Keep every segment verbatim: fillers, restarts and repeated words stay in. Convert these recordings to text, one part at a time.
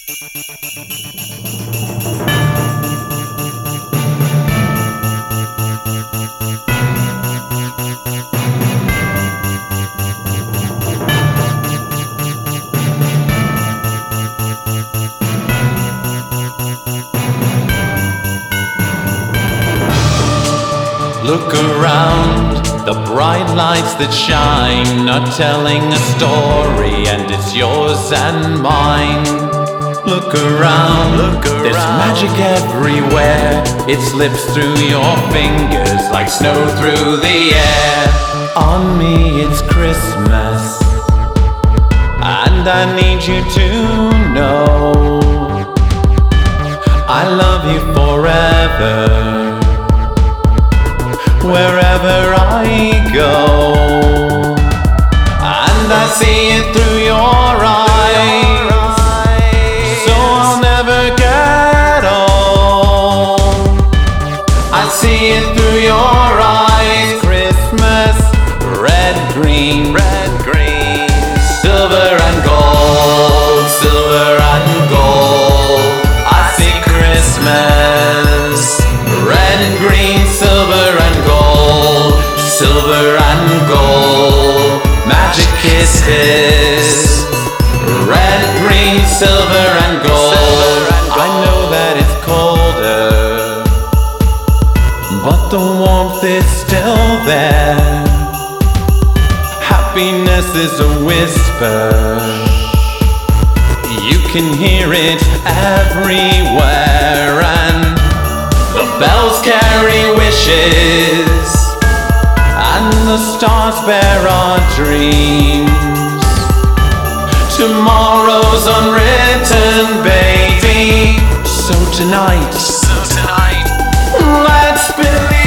Look around, the bright lights that shine are telling a story, and it's yours and mine. Look around, look around. There's magic everywhere. It slips through your fingers like snow through the air. On me it's Christmas, and I need you to know I love you forever. Wherever I go, and I see it through your eyes, so I'll never get old. I see it through your eyes. Christmas, red, green, red, green, silver and gold, silver and gold. I see Christmas, red and green, silver and gold, silver and gold, magic kisses, red, green, silver and gold. I know that it's colder, but the warmth is still there. Happiness is a whisper, you can hear it everywhere, and the bells carry wishes, and the stars bear our dreams. Tomorrow's unwritten, baby. So tonight, so tonight, let's believe.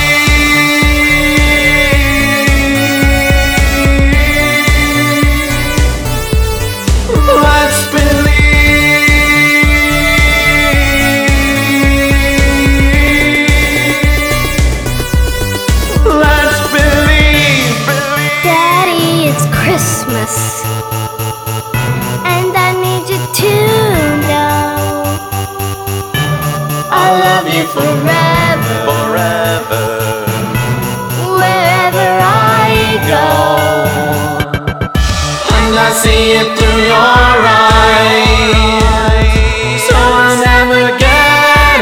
Let's believe. Christmas, and I need you to know I love you forever, forever, wherever I go, and I see it through your eyes, so I'll never get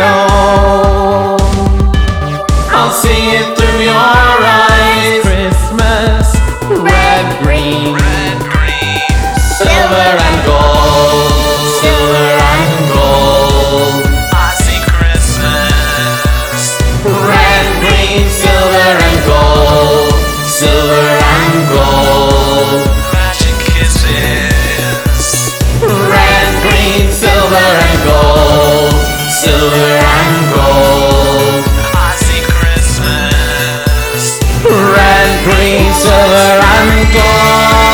old. I'll see it through your eyes. Christmas, red, green, red, green, silver and gold, silver and gold. I see Christmas, red, green, silver and gold, silver and gold, magic kisses, red, green, silver and gold, silver and gold. I see Christmas, red, green, silver and gold.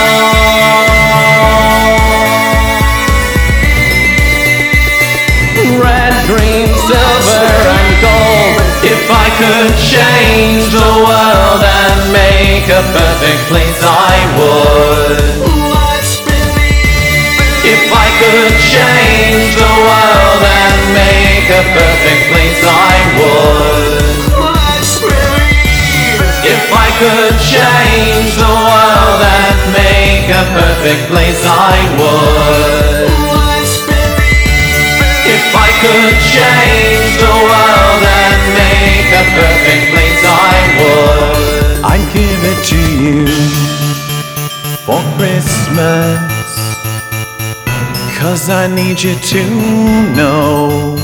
Red, green, silver and gold. If I could change the world and make a perfect place, I would. Let's believe. If I could change the world and make a perfect place, I would. Let's believe. If I could change the world and make a perfect place, I would. Let's believe. If I could change the world and make a perfect place, I would. I'd give it to you for Christmas, 'cause I need you to know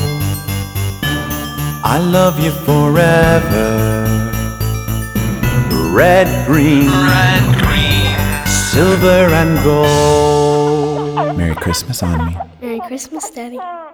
I love you forever. Red, green, red, green, silver and gold. Merry Christmas on me. Merry Christmas, Daddy.